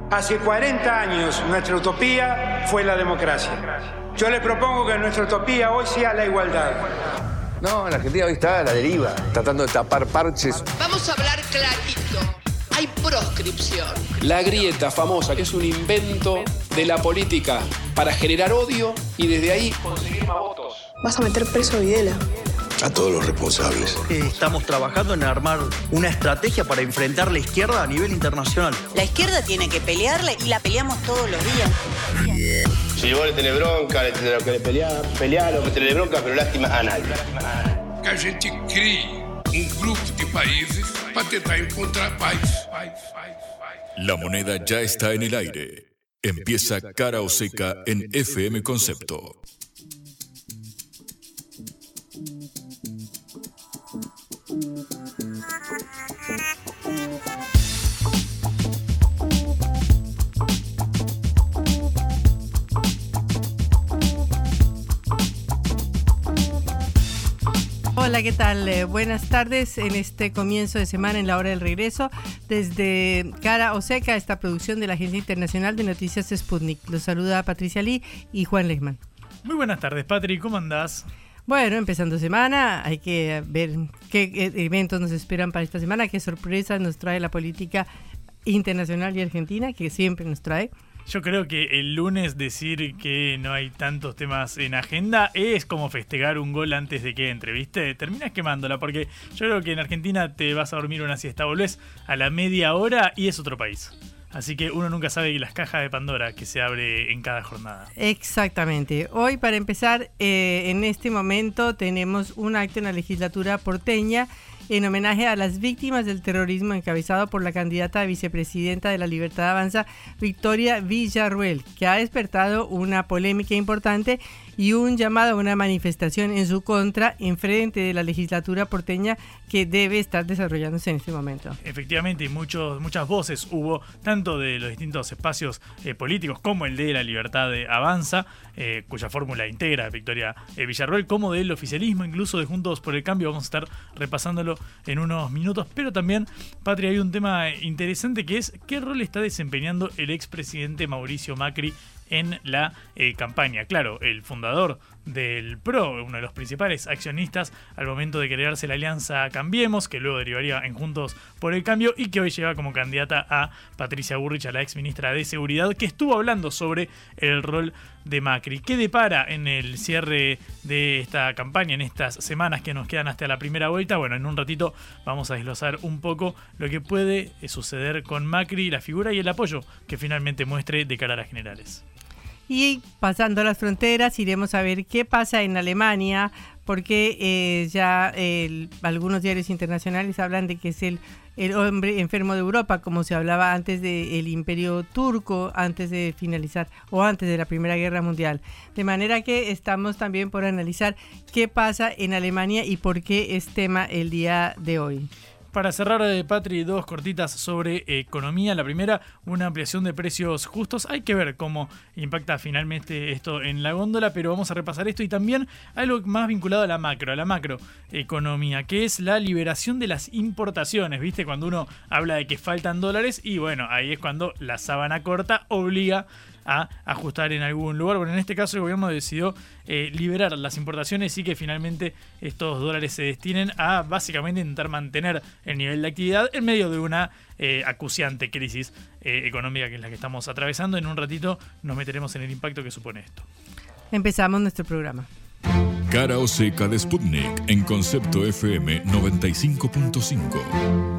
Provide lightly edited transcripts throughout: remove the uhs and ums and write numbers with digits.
Hace 40 años nuestra utopía fue la democracia. Yo le propongo que nuestra utopía hoy sea la igualdad. No, la Argentina hoy está a la deriva, tratando de tapar parches. Vamos a hablar clarito. Hay proscripción. La grieta famosa, que es un invento de la política para generar odio y desde ahí conseguir más votos. Vas a meter preso a Videla. A todos los responsables. Estamos trabajando en armar una estrategia para enfrentar la izquierda a nivel internacional. La izquierda tiene que pelearla y la peleamos todos los días. Si vos le tenés bronca, le tenés que pelear, lo que tenés bronca, pero lástima a nadie. Que a gente crie grupo de países para tentar encontrar paz. La moneda ya está en el aire. Empieza Cara o Seca en FM Concepto. Hola, ¿qué tal? Buenas tardes en este comienzo de semana en la hora del regreso desde Cara o Seca, esta producción de la Agencia Internacional de Noticias Sputnik. Los saluda Patricia Lee y Juan Lehmann. Muy buenas tardes, Patri, ¿cómo andás? Bueno, empezando semana, hay que ver qué eventos nos esperan para esta semana, qué sorpresas nos trae la política internacional y argentina, que siempre nos trae. Yo creo que el lunes decir que no hay tantos temas en agenda es como festejar un gol antes de que entre, ¿viste? Terminas quemándola, porque yo creo que en Argentina te vas a dormir una siesta, volvés a la media hora y es otro país. Así que uno nunca sabe las cajas de Pandora que se abre en cada jornada. Exactamente. Hoy, para empezar, en este momento tenemos un acto en la legislatura porteña en homenaje a las víctimas del terrorismo encabezado por la candidata a vicepresidenta de La Libertad Avanza, Victoria Villarruel, que ha despertado una polémica importante y un llamado a una manifestación en su contra en frente de la legislatura porteña que debe estar desarrollándose en este momento. Efectivamente, muchas voces hubo, tanto de los distintos espacios políticos como el de La Libertad Avanza, cuya fórmula integra Victoria Villarruel, como del oficialismo, incluso de Juntos por el Cambio. Vamos a estar repasándolo en unos minutos, pero también, Patria, hay un tema interesante que es qué rol está desempeñando el expresidente Mauricio Macri en la campaña. Claro, el fundador del PRO, uno de los principales accionistas al momento de crearse la alianza Cambiemos, que luego derivaría en Juntos por el Cambio y que hoy lleva como candidata a Patricia Bullrich, a la ex ministra de Seguridad, que estuvo hablando sobre el rol de Macri. ¿Qué depara en el cierre de esta campaña, en estas semanas que nos quedan hasta la primera vuelta? Bueno, en un ratito vamos a desglosar un poco lo que puede suceder con Macri, la figura y el apoyo que finalmente muestre de cara a las generales. Y pasando las fronteras, iremos a ver qué pasa en Alemania, porque ya algunos diarios internacionales hablan de que es el hombre enfermo de Europa, como se hablaba antes del Imperio Turco, antes de finalizar o antes de la Primera Guerra Mundial. De manera que estamos también por analizar qué pasa en Alemania y por qué es tema el día de hoy. Para cerrar, Patri, dos cortitas sobre economía. La primera, una ampliación de precios justos. Hay que ver cómo impacta finalmente esto en la góndola, pero vamos a repasar esto y también algo más vinculado a la macroeconomía, que es la liberación de las importaciones. ¿Viste? Cuando uno habla de que faltan dólares y bueno, ahí es cuando la sábana corta obliga a ajustar en algún lugar. Bueno, en este caso el gobierno decidió liberar las importaciones y que finalmente estos dólares se destinen a básicamente intentar mantener el nivel de actividad en medio de una acuciante crisis económica que es la que estamos atravesando. En un ratito nos meteremos en el impacto que supone esto. Empezamos nuestro programa. Cara o Seca de Sputnik en Concepto FM 95.5.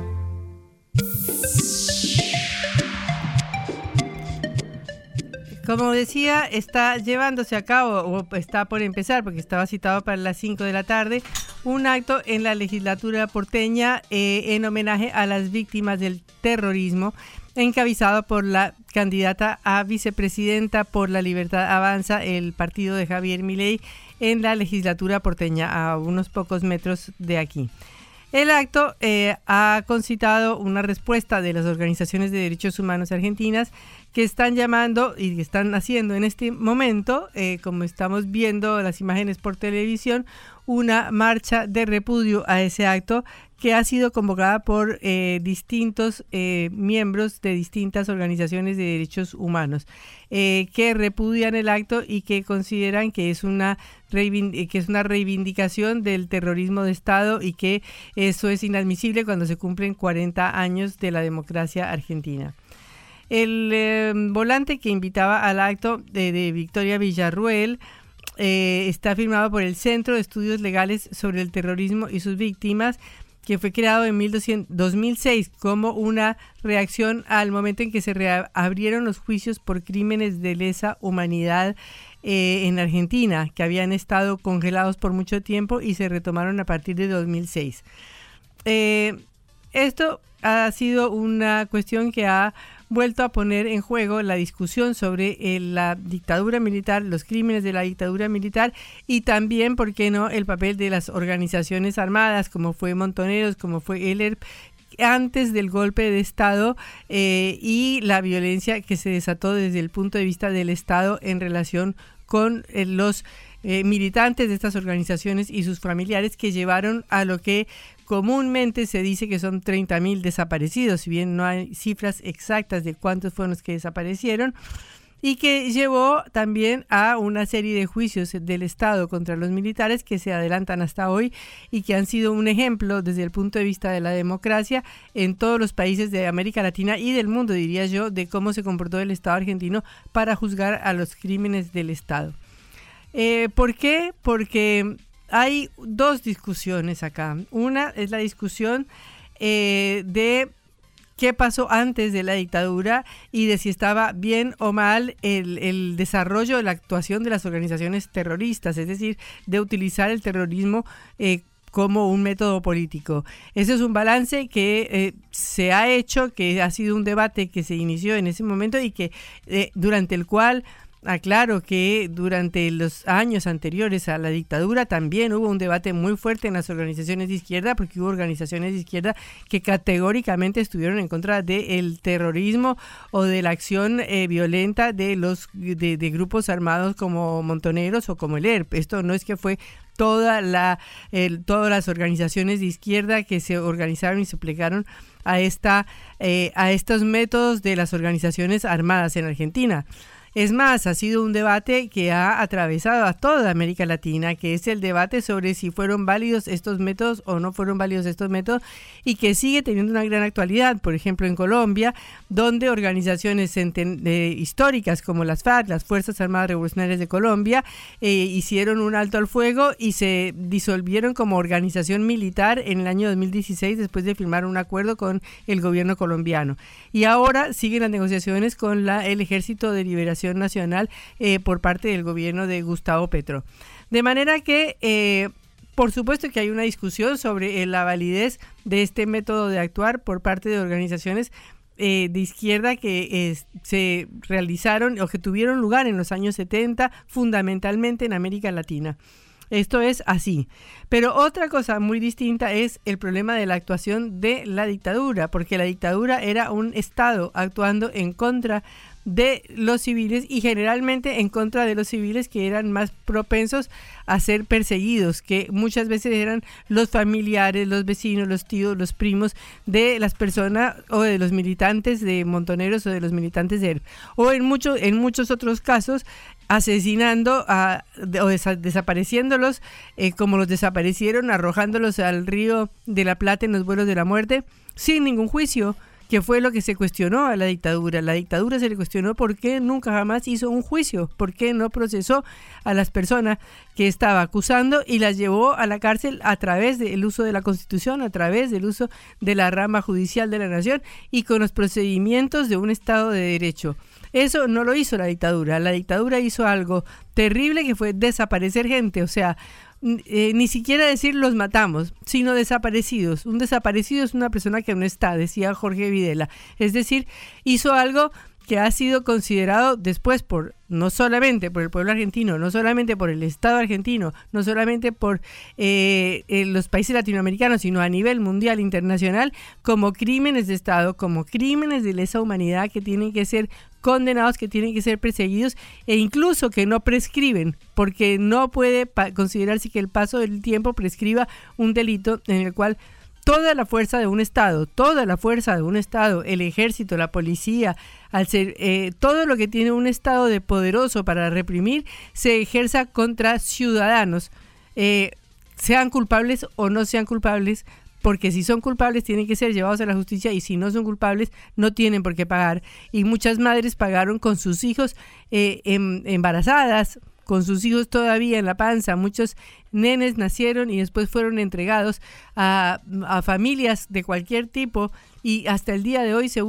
Como decía, está llevándose a cabo, o está por empezar, porque estaba citado para las 5 de la tarde, un acto en la legislatura porteña en homenaje a las víctimas del terrorismo, encabezado por la candidata a vicepresidenta por La Libertad Avanza, el partido de Javier Milei, en la legislatura porteña, a unos pocos metros de aquí. El acto ha concitado una respuesta de las organizaciones de derechos humanos argentinas que están llamando y que están haciendo en este momento, como estamos viendo las imágenes por televisión, una marcha de repudio a ese acto que ha sido convocada por distintos miembros de distintas organizaciones de derechos humanos, que repudian el acto y que consideran que es una reivindicación del terrorismo de Estado y que eso es inadmisible cuando se cumplen 40 años de la democracia argentina. El volante que invitaba al acto de Victoria Villarruel está firmado por el Centro de Estudios Legales sobre el Terrorismo y sus Víctimas, que fue creado en 2006 como una reacción al momento en que se reabrieron los juicios por crímenes de lesa humanidad en Argentina, que habían estado congelados por mucho tiempo y se retomaron a partir de 2006. Esto ha sido una cuestión que ha vuelto a poner en juego la discusión sobre la dictadura militar, los crímenes de la dictadura militar y también, ¿por qué no?, el papel de las organizaciones armadas como fue Montoneros, como fue el ERP, antes del golpe de Estado y la violencia que se desató desde el punto de vista del Estado en relación con los militantes de estas organizaciones y sus familiares, que llevaron a lo que comúnmente se dice que son 30.000 desaparecidos, si bien no hay cifras exactas de cuántos fueron los que desaparecieron, y que llevó también a una serie de juicios del Estado contra los militares que se adelantan hasta hoy y que han sido un ejemplo desde el punto de vista de la democracia en todos los países de América Latina y del mundo, diría yo, de cómo se comportó el Estado argentino para juzgar a los crímenes del Estado. ¿Por qué? Porque hay dos discusiones acá. Una es la discusión de qué pasó antes de la dictadura y de si estaba bien o mal el desarrollo de la actuación de las organizaciones terroristas, es decir, de utilizar el terrorismo como un método político. Ese es un balance que se ha hecho, que ha sido un debate que se inició en ese momento y que durante el cual aclaro que durante los años anteriores a la dictadura también hubo un debate muy fuerte en las organizaciones de izquierda, porque hubo organizaciones de izquierda que categóricamente estuvieron en contra del terrorismo o de la acción violenta de los de grupos armados como Montoneros o como el ERP. Esto no es que fue todas las organizaciones de izquierda que se organizaron y se plegaron a estos métodos de las organizaciones armadas en Argentina. Es más, ha sido un debate que ha atravesado a toda América Latina, que es el debate sobre si fueron válidos estos métodos o no fueron válidos estos métodos y que sigue teniendo una gran actualidad. Por ejemplo, en Colombia, donde organizaciones históricas como las FARC, las Fuerzas Armadas Revolucionarias de Colombia, hicieron un alto al fuego y se disolvieron como organización militar en el año 2016 después de firmar un acuerdo con el gobierno colombiano. Y ahora siguen las negociaciones con el Ejército de Liberación Nacional por parte del gobierno de Gustavo Petro. De manera que, por supuesto que hay una discusión sobre la validez de este método de actuar por parte de organizaciones de izquierda que se realizaron o que tuvieron lugar en los años 70, fundamentalmente en América Latina. Esto es así. Pero otra cosa muy distinta es el problema de la actuación de la dictadura, porque la dictadura era un Estado actuando en contra de los civiles y generalmente en contra de los civiles que eran más propensos a ser perseguidos, que muchas veces eran los familiares, los vecinos, los tíos, los primos de las personas o de los militantes de Montoneros o de los militantes de ERP. O en muchos otros casos asesinando o desapareciéndolos como los desaparecieron, arrojándolos al río de la Plata en los vuelos de la muerte sin ningún juicio, que fue lo que se cuestionó a la dictadura. La dictadura se le cuestionó por qué nunca jamás hizo un juicio, por qué no procesó a las personas que estaba acusando y las llevó a la cárcel a través del uso de la Constitución, a través del uso de la rama judicial de la nación y con los procedimientos de un Estado de Derecho. Eso no lo hizo la dictadura. La dictadura hizo algo terrible que fue desaparecer gente, o sea, ni siquiera decir los matamos, sino desaparecidos. Un desaparecido es una persona que no está, decía Jorge Videla. Es decir, hizo algo que ha sido considerado después no solamente por el pueblo argentino, no solamente por el Estado argentino, no solamente por los países latinoamericanos, sino a nivel mundial, internacional, como crímenes de Estado, como crímenes de lesa humanidad que tienen que ser condenados, que tienen que ser perseguidos e incluso que no prescriben, porque no puede considerarse que el paso del tiempo prescriba un delito en el cual toda la fuerza de un Estado, el ejército, la policía, todo lo que tiene un Estado de poderoso para reprimir, se ejerza contra ciudadanos, sean culpables o no sean culpables, porque si son culpables tienen que ser llevados a la justicia y si no son culpables no tienen por qué pagar. Y muchas madres pagaron con sus hijos embarazadas, con sus hijos todavía en la panza. Muchos nenes nacieron y después fueron entregados a familias de cualquier tipo, y hasta el día de hoy se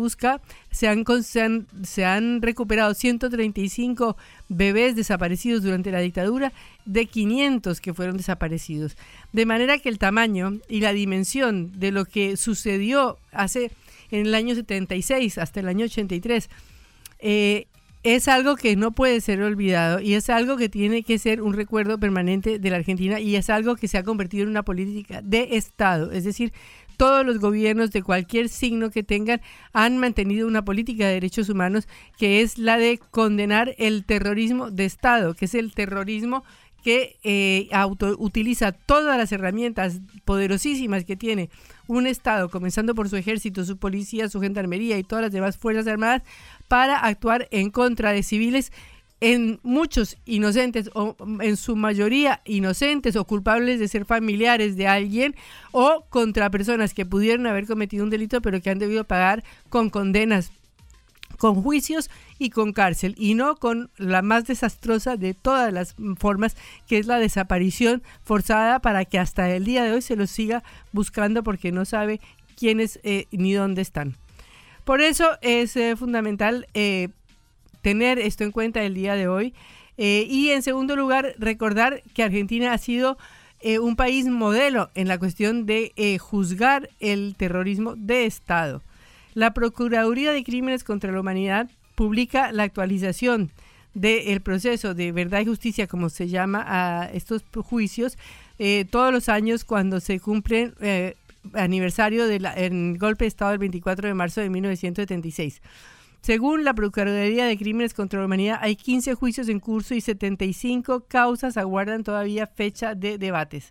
han recuperado 135 bebés desaparecidos durante la dictadura, de 500 que fueron desaparecidos. De manera que el tamaño y la dimensión de lo que sucedió en el año 76 hasta el año 83 es algo que no puede ser olvidado, y es algo que tiene que ser un recuerdo permanente de la Argentina, y es algo que se ha convertido en una política de Estado. Es decir, todos los gobiernos de cualquier signo que tengan han mantenido una política de derechos humanos que es la de condenar el terrorismo de Estado, que es el terrorismo que utiliza todas las herramientas poderosísimas que tiene un Estado, comenzando por su ejército, su policía, su gendarmería y todas las demás fuerzas armadas, para actuar en contra de civiles, en muchos inocentes o en su mayoría inocentes o culpables de ser familiares de alguien, o contra personas que pudieron haber cometido un delito pero que han debido pagar con condenas, con juicios y con cárcel, y no con la más desastrosa de todas las formas, que es la desaparición forzada, para que hasta el día de hoy se los siga buscando porque no sabe quiénes ni dónde están. Por eso es fundamental tener esto en cuenta el día de hoy, y en segundo lugar recordar que Argentina ha sido un país modelo en la cuestión de juzgar el terrorismo de Estado. La Procuraduría de Crímenes contra la Humanidad publica la actualización del proceso de verdad y justicia, como se llama a estos juicios, todos los años cuando se cumplen aniversario del golpe de Estado del 24 de marzo de 1976. Según la Procuraduría de Crímenes contra la Humanidad, hay 15 juicios en curso y 75 causas aguardan todavía fecha de debates.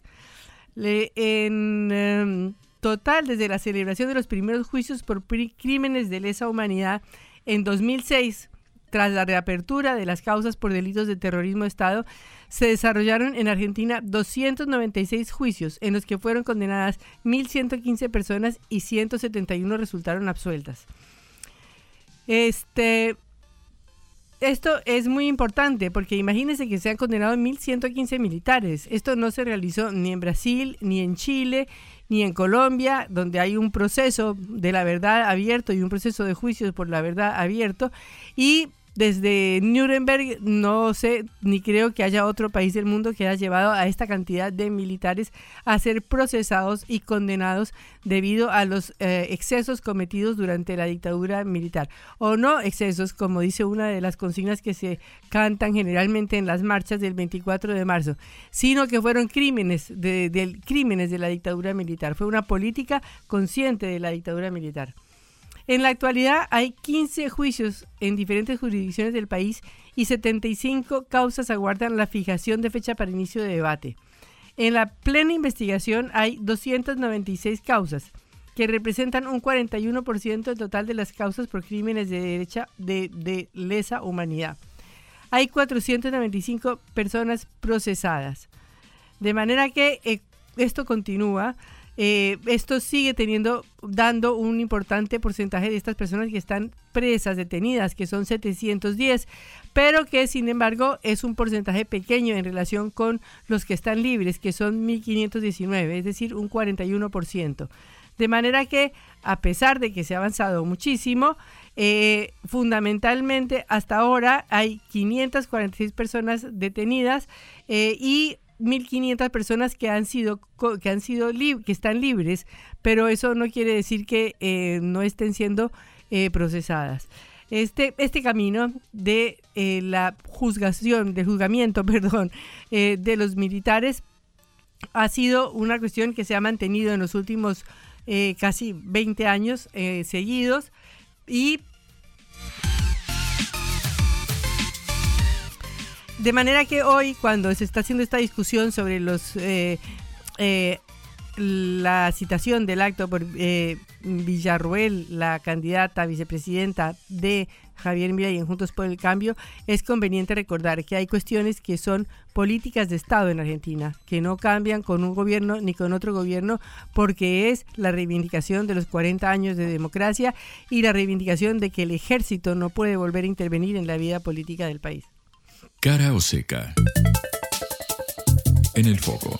En total, desde la celebración de los primeros juicios por crímenes de lesa humanidad en 2006, tras la reapertura de las causas por delitos de terrorismo de Estado, se desarrollaron en Argentina 296 juicios en los que fueron condenadas 1.115 personas y 171 resultaron absueltas. Esto es muy importante porque imagínense que se han condenado 1.115 militares. Esto no se realizó ni en Brasil, ni en Chile, ni en Colombia, donde hay un proceso de la verdad abierto y un proceso de juicios por la verdad abierto. Y desde Nuremberg no sé, ni creo que haya otro país del mundo que haya llevado a esta cantidad de militares a ser procesados y condenados debido a los excesos cometidos durante la dictadura militar. O no excesos, como dice una de las consignas que se cantan generalmente en las marchas del 24 de marzo, sino que fueron crímenes de la dictadura militar. Fue una política consciente de la dictadura militar. En la actualidad hay 15 juicios en diferentes jurisdicciones del país y 75 causas aguardan la fijación de fecha para inicio de debate. En la plena investigación hay 296 causas, que representan un 41% del total de las causas por crímenes de lesa humanidad. Hay 495 personas procesadas. De manera que esto continúa. Esto sigue dando un importante porcentaje de estas personas que están presas, detenidas, que son 710, pero que sin embargo es un porcentaje pequeño en relación con los que están libres, que son 1.519, es decir, un 41%. De manera que, a pesar de que se ha avanzado muchísimo, fundamentalmente hasta ahora hay 546 personas detenidas y 1.500 personas que están libres, pero eso no quiere decir que no estén siendo procesadas. Este camino de del juzgamiento de los militares ha sido una cuestión que se ha mantenido en los últimos casi 20 años seguidos, y de manera que hoy, cuando se está haciendo esta discusión sobre los la citación del acto por Villarroel, la candidata a vicepresidenta de Javier Milei en Juntos por el Cambio, es conveniente recordar que hay cuestiones que son políticas de Estado en Argentina, que no cambian con un gobierno ni con otro gobierno, porque es la reivindicación de los 40 años de democracia y la reivindicación de que el ejército no puede volver a intervenir en la vida política del país. Cara o seca. En el foco.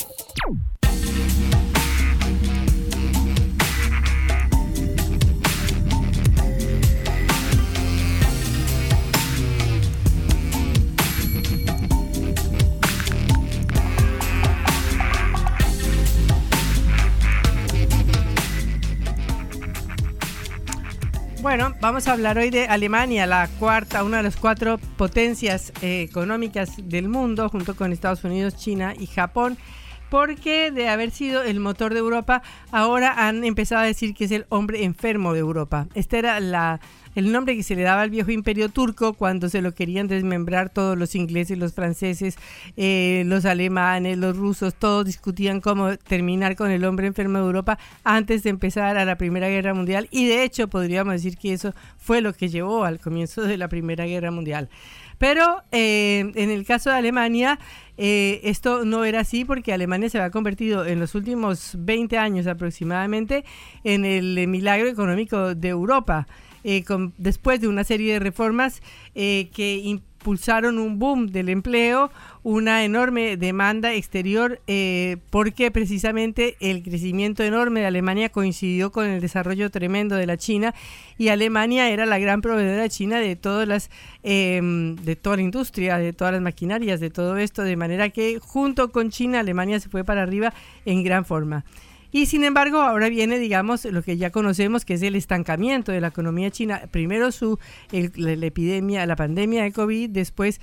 Bueno, vamos a hablar hoy de Alemania, una de las 4 potencias económicas del mundo, junto con Estados Unidos, China y Japón, porque de haber sido el motor de Europa, ahora han empezado a decir que es el hombre enfermo de Europa. Este era el nombre que se le daba al viejo imperio turco cuando se lo querían desmembrar todos los ingleses, los franceses, los alemanes, los rusos, todos discutían cómo terminar con el hombre enfermo de Europa antes de empezar a la Primera Guerra Mundial, y de hecho podríamos decir que eso fue lo que llevó al comienzo de la Primera Guerra Mundial. Pero en el caso de Alemania, esto no era así, porque Alemania se había convertido en los últimos 20 años aproximadamente en el milagro económico de Europa. Después de una serie de reformas que impulsaron un boom del empleo, una enorme demanda exterior, porque precisamente el crecimiento enorme de Alemania coincidió con el desarrollo tremendo de la China, y Alemania era la gran proveedora de China de toda la industria, de todas las maquinarias, de todo esto, de manera que junto con China Alemania se fue para arriba en gran forma. Y sin embargo, ahora viene, digamos, lo que ya conocemos, que es el estancamiento de la economía china. Primero la epidemia, la pandemia de COVID, después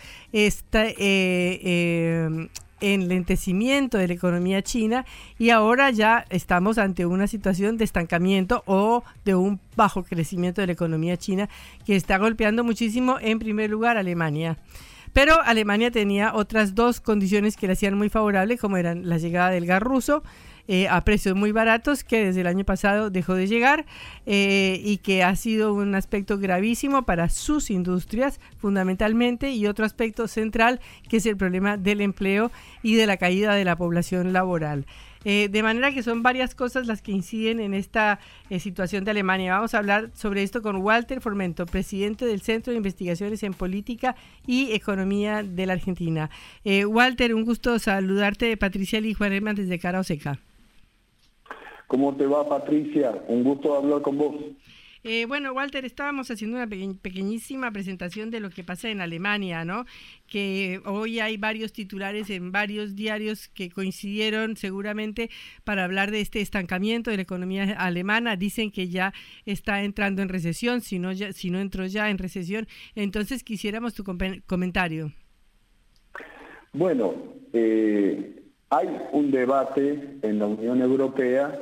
enlentecimiento de la economía china, y ahora ya estamos ante una situación de estancamiento o de un bajo crecimiento de la economía china, que está golpeando muchísimo, en primer lugar, a Alemania. Pero Alemania tenía otras 2 condiciones que le hacían muy favorable, como eran la llegada del gas ruso, a precios muy baratos, que desde el año pasado dejó de llegar, y que ha sido un aspecto gravísimo para sus industrias fundamentalmente, y otro aspecto central, que es el problema del empleo y de la caída de la población laboral. De manera que son varias cosas las que inciden en esta situación de Alemania. Vamos a hablar sobre esto con Walter Formento, presidente del Centro de Investigaciones en Política y Economía de la Argentina. Walter, un gusto saludarte. Patricia Lee, Juan Herman, desde Cara o Seca. ¿Cómo te va, Patricia? Un gusto hablar con vos. Bueno, Walter, estábamos haciendo una pequeñísima presentación de lo que pasa en Alemania, ¿no? Que hoy hay varios titulares en varios diarios que coincidieron seguramente para hablar de este estancamiento de la economía alemana. Dicen que ya está entrando en recesión, si no entró ya en recesión. Entonces quisiéramos tu comentario. Bueno, hay un debate en la Unión Europea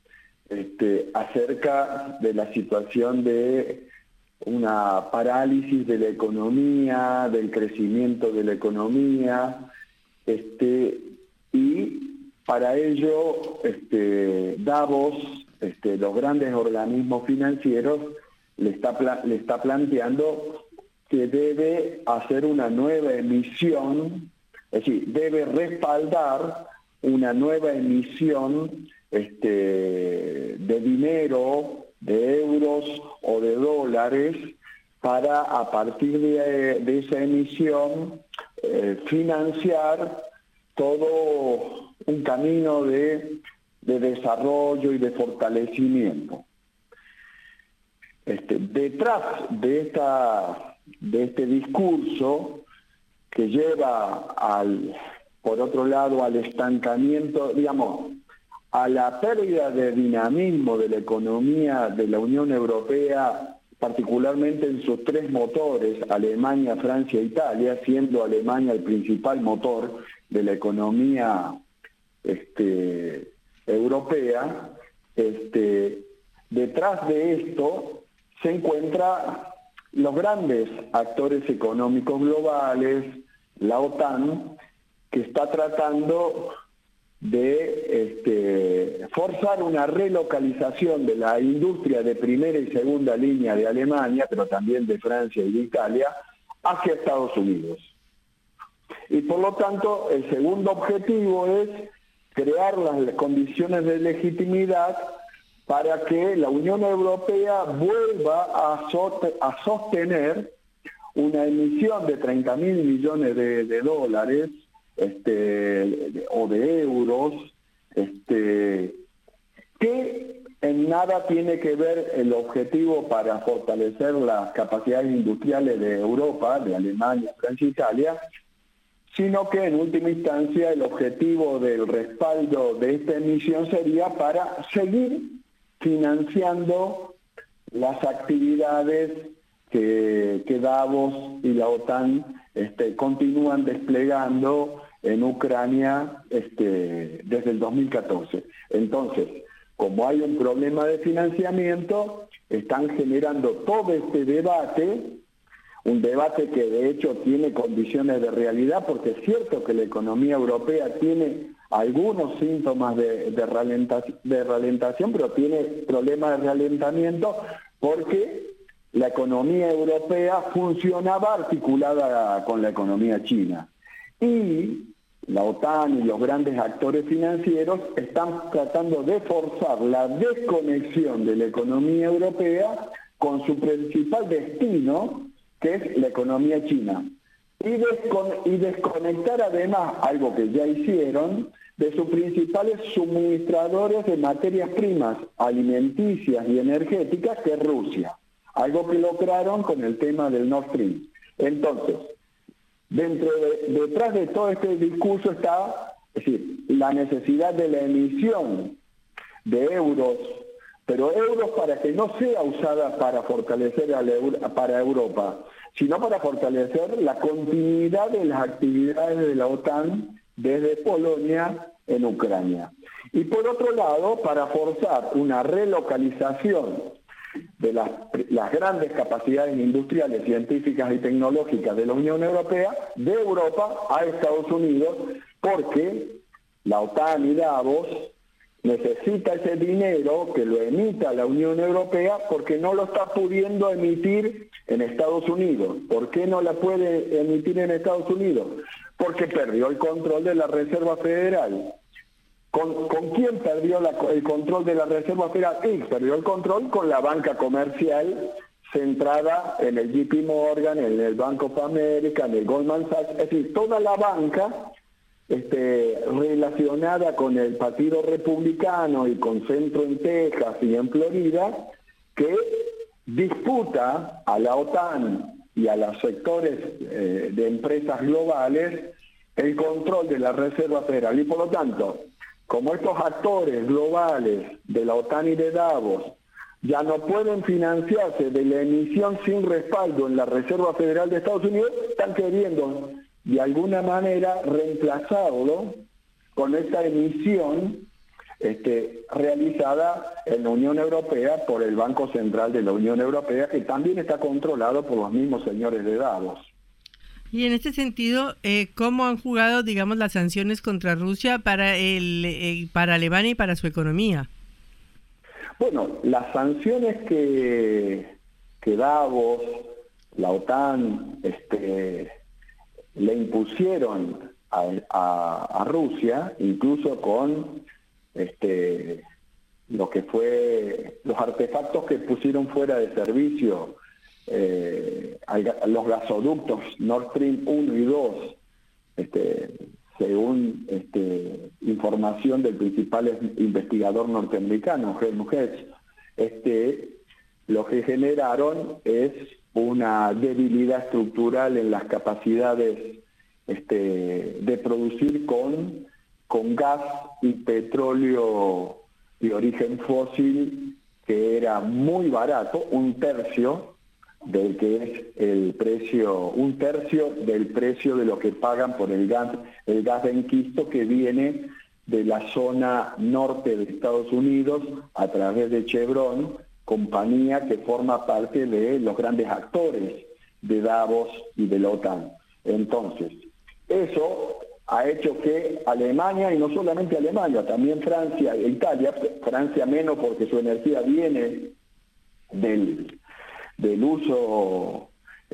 acerca de la situación de una parálisis de la economía, del crecimiento de la economía, y para ello Davos, los grandes organismos financieros, le está planteando que debe hacer una nueva emisión, es decir, debe respaldar una nueva emisión de dinero, de euros o de dólares, para a partir de esa emisión financiar todo un camino de desarrollo y de fortalecimiento. Detrás de este discurso, que lleva por otro lado al estancamiento, digamos, a la pérdida de dinamismo de la economía de la Unión Europea, particularmente en sus 3 motores, Alemania, Francia e Italia, siendo Alemania el principal motor de la economía europea. Detrás de esto se encuentran los grandes actores económicos globales, la OTAN, que está tratando de forzar una relocalización de la industria de primera y segunda línea de Alemania, pero también de Francia y de Italia, hacia Estados Unidos. Y por lo tanto, el segundo objetivo es crear las condiciones de legitimidad para que la Unión Europea vuelva a sostener una emisión de 30.000 millones de dólares o de euros, que en nada tiene que ver el objetivo para fortalecer las capacidades industriales de Europa, de Alemania, Francia e Italia, sino que en última instancia el objetivo del respaldo de esta emisión sería para seguir financiando las actividades que Davos y la OTAN continúan desplegando en Ucrania desde el 2014. Entonces, como hay un problema de financiamiento, están generando todo este debate, un debate que de hecho tiene condiciones de realidad, porque es cierto que la economía europea tiene algunos síntomas de ralentación, pero tiene problemas de ralentamiento porque la economía europea funcionaba articulada con la economía china. Y la OTAN y los grandes actores financieros están tratando de forzar la desconexión de la economía europea con su principal destino, que es la economía china. Y desconectar además, algo que ya hicieron, de sus principales suministradores de materias primas alimenticias y energéticas, que es Rusia. Algo que lograron con el tema del Nord Stream. Entonces, detrás de todo este discurso está, es decir, la necesidad de la emisión de euros, pero euros para que no sea usada para fortalecer para Europa, sino para fortalecer la continuidad de las actividades de la OTAN desde Polonia en Ucrania. Y por otro lado, para forzar una relocalización de las grandes capacidades industriales, científicas y tecnológicas de la Unión Europea, de Europa a Estados Unidos, porque la OTAN y Davos necesita ese dinero que lo emita la Unión Europea porque no lo está pudiendo emitir en Estados Unidos. ¿Por qué no la puede emitir en Estados Unidos? Porque perdió el control de la Reserva Federal. ¿Con quién perdió el control de la Reserva Federal? Y perdió el control con la banca comercial centrada en el JP Morgan, en el Bank of America, en el Goldman Sachs, es decir, toda la banca relacionada con el Partido Republicano y con centro en Texas y en Florida, que disputa a la OTAN y a los sectores de empresas globales el control de la Reserva Federal. Y por lo tanto, como estos actores globales de la OTAN y de Davos ya no pueden financiarse de la emisión sin respaldo en la Reserva Federal de Estados Unidos, están queriendo de alguna manera reemplazarlo con esta emisión realizada en la Unión Europea por el Banco Central de la Unión Europea, que también está controlado por los mismos señores de Davos. Y en este sentido, ¿cómo han jugado, digamos, las sanciones contra Rusia para Alemania y para su economía? Bueno, las sanciones que Davos, la OTAN, le impusieron a Rusia, incluso con lo que fue los artefactos que pusieron fuera de servicio, los gasoductos Nord Stream 1 y 2, según información del principal investigador norteamericano, Helmut Hetz, lo que generaron es una debilidad estructural en las capacidades de producir con gas y petróleo de origen fósil, que era muy barato, un tercio del que es el precio, un tercio del precio de lo que pagan por el gas de enquisto que viene de la zona norte de Estados Unidos a través de Chevron, compañía que forma parte de los grandes actores de Davos y de la OTAN. Entonces, eso ha hecho que Alemania, y no solamente Alemania, también Francia e Italia, Francia menos porque su energía viene del uso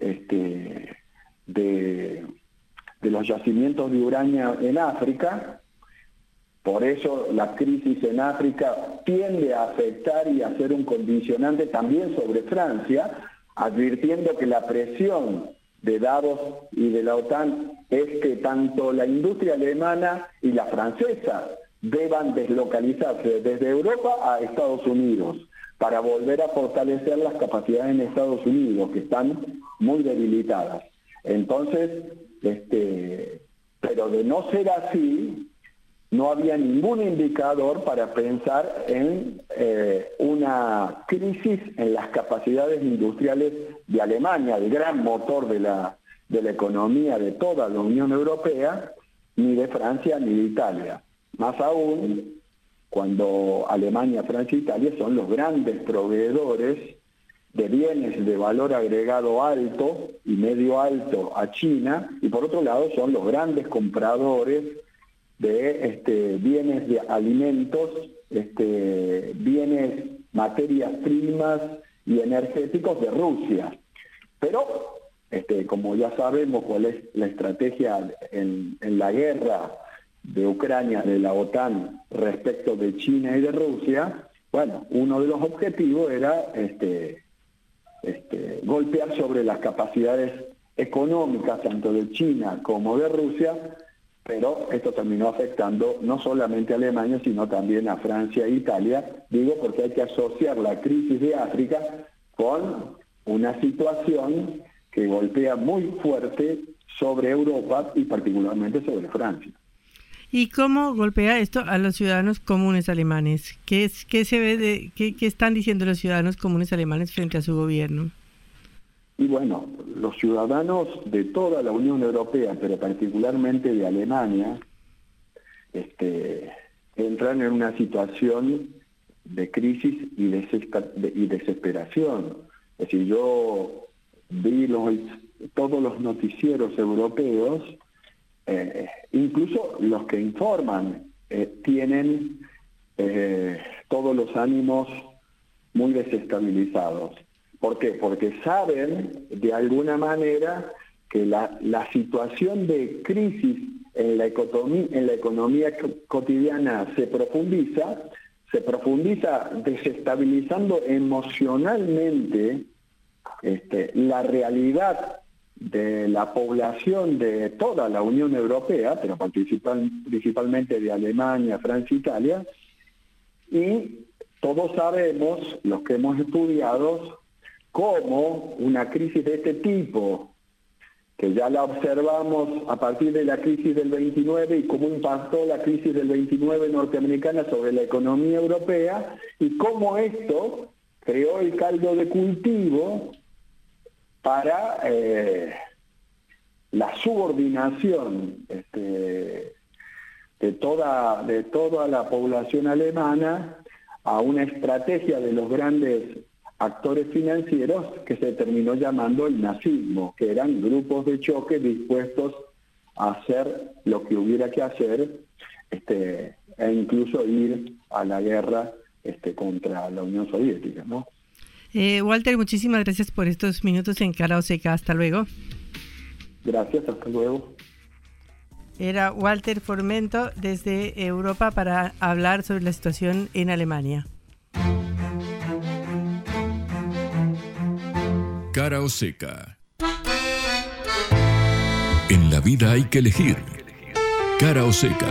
de los yacimientos de uranio en África. Por eso la crisis en África tiende a afectar y a ser un condicionante también sobre Francia, advirtiendo que la presión de Davos y de la OTAN es que tanto la industria alemana y la francesa deban deslocalizarse desde Europa a Estados Unidos para volver a fortalecer las capacidades en Estados Unidos, que están muy debilitadas. Entonces, pero de no ser así, no había ningún indicador para pensar en una crisis en las capacidades industriales de Alemania, el gran motor de la economía de toda la Unión Europea, ni de Francia ni de Italia. Más aún cuando Alemania, Francia e Italia son los grandes proveedores de bienes de valor agregado alto y medio alto a China, y por otro lado son los grandes compradores de bienes de alimentos, bienes, materias primas y energéticos de Rusia. Pero, como ya sabemos cuál es la estrategia en la guerra de Ucrania de la OTAN respecto de China y de Rusia, bueno, uno de los objetivos era golpear sobre las capacidades económicas tanto de China como de Rusia, pero esto terminó afectando no solamente a Alemania, sino también a Francia e Italia, digo porque hay que asociar la crisis de África con una situación que golpea muy fuerte sobre Europa y particularmente sobre Francia. ¿Y cómo golpea esto a los ciudadanos comunes alemanes? ¿Qué están diciendo los ciudadanos comunes alemanes frente a su gobierno? Y bueno, los ciudadanos de toda la Unión Europea, pero particularmente de Alemania, entran en una situación de crisis y desesperación. Es decir, yo vi todos los noticieros europeos, incluso los que informan, tienen todos los ánimos muy desestabilizados. ¿Por qué? Porque saben de alguna manera que la situación de crisis en la economía cotidiana se profundiza desestabilizando emocionalmente la realidad de la población de toda la Unión Europea, pero principalmente de Alemania, Francia, Italia, y todos sabemos, los que hemos estudiado, cómo una crisis de este tipo, que ya la observamos a partir de la crisis del 29 y cómo impactó la crisis del 29 norteamericana sobre la economía europea, y cómo esto creó el caldo de cultivo para la subordinación de toda la población alemana a una estrategia de los grandes actores financieros que se terminó llamando el nazismo, que eran grupos de choque dispuestos a hacer lo que hubiera que hacer, e incluso ir a la guerra contra la Unión Soviética, ¿no? Walter, muchísimas gracias por estos minutos en Cara o Seca. Hasta luego. Gracias, hasta luego. Era Walter Formento desde Europa para hablar sobre la situación en Alemania. Cara o Seca. En la vida hay que elegir. Cara o Seca.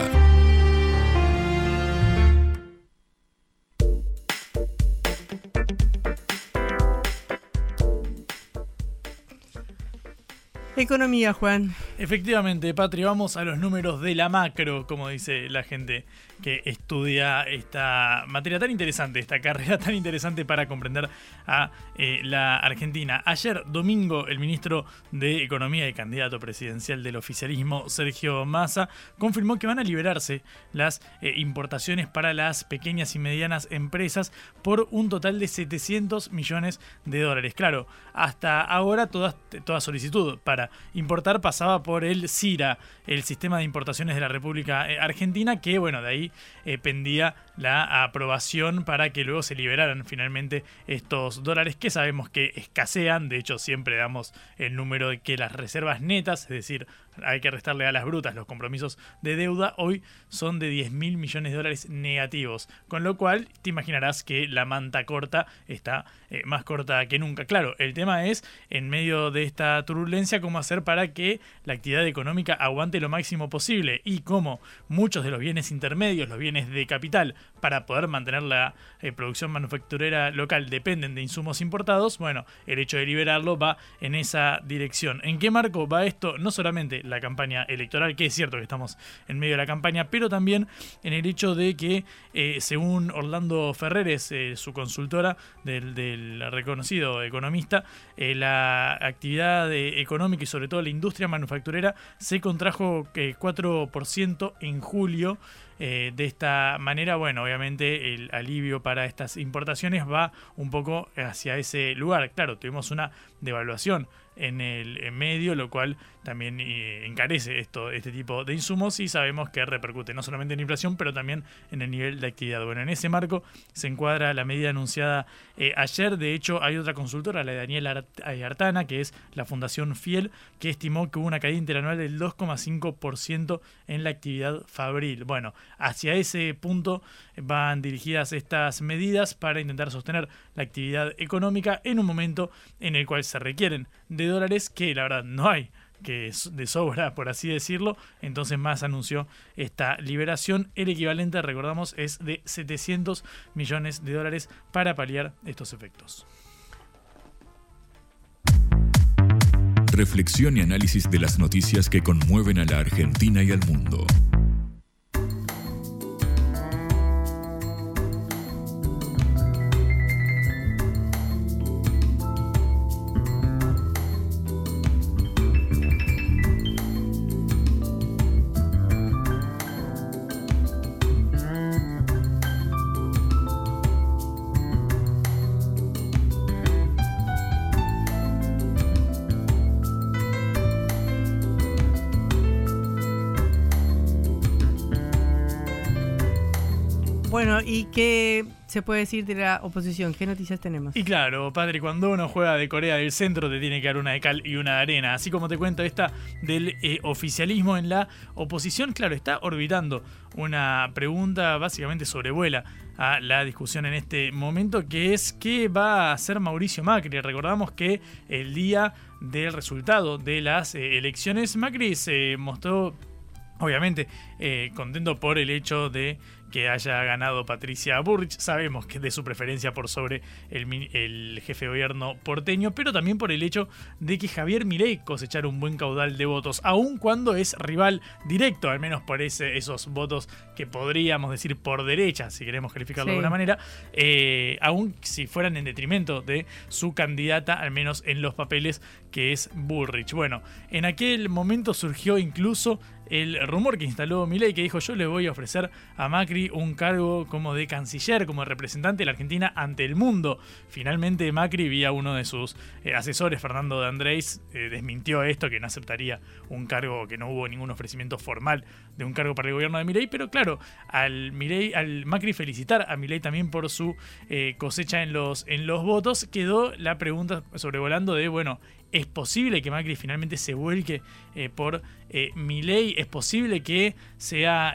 Economía, Juan. Efectivamente, Patri, vamos a los números de la macro, como dice la gente que estudia esta materia tan interesante, esta carrera tan interesante para comprender a la Argentina. Ayer, domingo, el ministro de Economía y candidato presidencial del oficialismo, Sergio Massa, confirmó que van a liberarse las importaciones para las pequeñas y medianas empresas por un total de $700 millones. Claro, hasta ahora toda solicitud para importar pasaba por el SIRA, el Sistema de Importaciones de la República Argentina, que bueno, de ahí pendía la aprobación para que luego se liberaran finalmente estos dólares que sabemos que escasean. De hecho, siempre damos el número de que las reservas netas, es decir, hay que restarle a las brutas los compromisos de deuda, hoy son de 10.000 millones de dólares negativos, con lo cual te imaginarás que la manta corta está más corta que nunca. Claro, el tema es, en medio de esta turbulencia, cómo hacer para que la actividad económica aguante lo máximo posible, y como muchos de los bienes intermedios, los bienes de capital, para poder mantener la producción manufacturera local dependen de insumos importados, bueno, el hecho de liberarlo va en esa dirección. ¿En qué marco va esto? No solamente la campaña electoral, que es cierto que estamos en medio de la campaña, pero también en el hecho de que, según Orlando Ferreres, su consultora del reconocido economista, la actividad económica y sobre todo la industria manufacturera se contrajo 4% en julio. De esta manera, bueno, obviamente el alivio para estas importaciones va un poco hacia ese lugar. Claro, tuvimos una devaluación en el medio, lo cual también encarece este tipo de insumos, y sabemos que repercute no solamente en inflación, pero también en el nivel de actividad. Bueno, en ese marco se encuadra la medida anunciada ayer. De hecho, hay otra consultora, la de Daniel Artana, que es la Fundación Fiel, que estimó que hubo una caída interanual del 2,5% en la actividad fabril. Bueno, hacia ese punto van dirigidas estas medidas para intentar sostener la actividad económica en un momento en el cual se requieren de dólares que la verdad no hay, que es de sobra, por así decirlo. Entonces Massa anunció esta liberación. El equivalente, recordamos, es de 700 millones de dólares para paliar estos efectos. Reflexión y análisis de las noticias que conmueven a la Argentina y al mundo. Bueno, ¿y qué se puede decir de la oposición? ¿Qué noticias tenemos? Y claro, padre, cuando uno juega de Corea del Centro te tiene que dar una de cal y una de arena. Así como te cuento esta del oficialismo en la oposición, claro, está orbitando una pregunta, básicamente sobrevuela a la discusión en este momento, que es ¿qué va a hacer Mauricio Macri? Recordamos que el día del resultado de las elecciones, Macri se mostró obviamente contento por el hecho de que haya ganado Patricia Bullrich. Sabemos que es de su preferencia por sobre el jefe de gobierno porteño, pero también por el hecho de que Javier Milei cosechara un buen caudal de votos, aun cuando es rival directo, al menos por esos votos que podríamos decir por derecha, si queremos calificarlo de alguna manera, aun si fueran en detrimento de su candidata, al menos en los papeles, que es Bullrich. Bueno, en aquel momento surgió incluso el rumor que instaló Milei, que dijo: yo le voy a ofrecer a Macri un cargo como de canciller, como representante de la Argentina ante el mundo. Finalmente Macri, vía uno de sus asesores, Fernando de Andrés, desmintió esto, que no aceptaría un cargo, que no hubo ningún ofrecimiento formal de un cargo para el gobierno de Milei. Pero claro, al Macri felicitar a Milei también por su cosecha en los votos, quedó la pregunta sobrevolando de, bueno, ¿es posible que Macri finalmente se vuelque por Milei? ¿Es posible que sea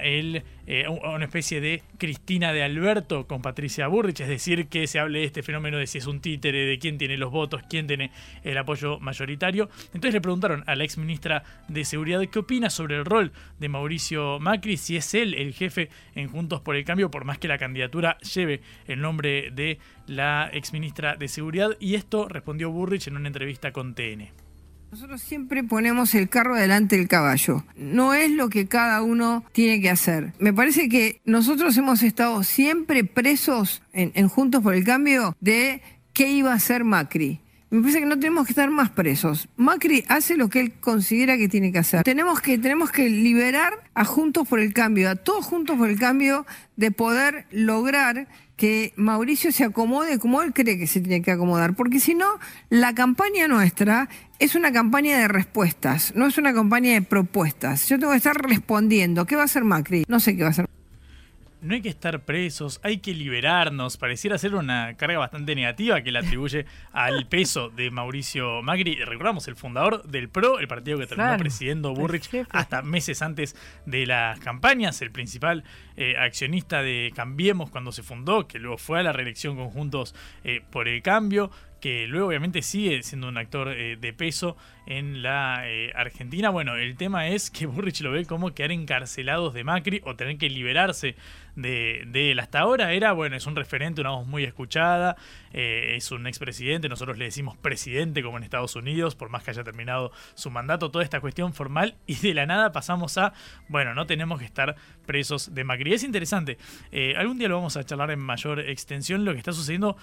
una especie de Cristina de Alberto con Patricia Bullrich? Es decir, que se hable de este fenómeno de si es un títere, de quién tiene los votos, quién tiene el apoyo mayoritario. Entonces le preguntaron a la ex ministra de Seguridad qué opina sobre el rol de Mauricio Macri, si es él el jefe en Juntos por el Cambio, por más que la candidatura lleve el nombre de la ex ministra de Seguridad. Y esto respondió Bullrich en una entrevista con TN. Nosotros siempre ponemos el carro delante del caballo. No es lo que cada uno tiene que hacer. Me parece que nosotros hemos estado siempre presos en Juntos por el Cambio de qué iba a hacer Macri. Me parece que no tenemos que estar más presos. Macri hace lo que él considera que tiene que hacer. Tenemos que liberar a Juntos por el Cambio, a todos Juntos por el Cambio, de poder lograr que Mauricio se acomode como él cree que se tiene que acomodar, porque si no, la campaña nuestra es una campaña de respuestas, no es una campaña de propuestas. Yo tengo que estar respondiendo. ¿Qué va a hacer Macri? No sé qué va a hacer. No hay que estar presos, hay que liberarnos. Pareciera ser una carga bastante negativa que le atribuye al peso de Mauricio Macri. Recordamos, el fundador del PRO, el partido que terminó presidiendo Burrich hasta meses antes de las campañas, el principal accionista de Cambiemos cuando se fundó, que luego fue a la reelección con Juntos por el Cambio, que luego obviamente sigue siendo un actor de peso en la Argentina. Bueno, el tema es que Burrich lo ve como quedar encarcelados de Macri o tener que liberarse de él. Hasta ahora es un referente, una voz muy escuchada, es un expresidente, nosotros le decimos presidente como en Estados Unidos, por más que haya terminado su mandato, toda esta cuestión formal, y de la nada pasamos a, no tenemos que estar presos de Macri. Es interesante, algún día lo vamos a charlar en mayor extensión, lo que está sucediendo